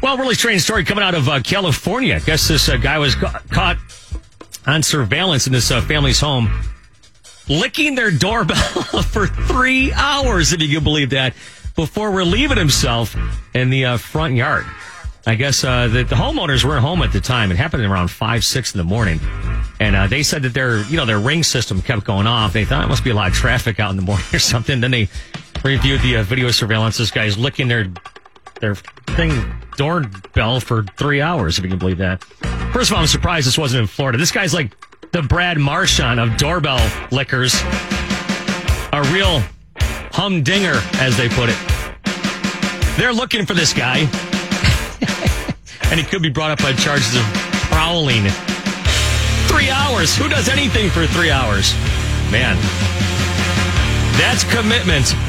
Well, really strange story coming out of California. I guess this guy was caught on surveillance in this family's home, licking their doorbell for 3 hours, if you can believe that, before relieving himself in the front yard. I guess the homeowners weren't home at the time. It happened around 5, 6 in the morning. And they said that their ring system kept going off. They thought it must be a lot of traffic out in the morning or something. Then they reviewed the video surveillance. This guy's licking their doorbell for 3 hours, if you can believe that. First of all, I'm surprised this wasn't in Florida. This guy's like the Brad Marchand of doorbell lickers. A real humdinger, as they put it. They're looking for this guy. And he could be brought up on charges of prowling. 3 hours. Who does anything for 3 hours? Man, that's commitment.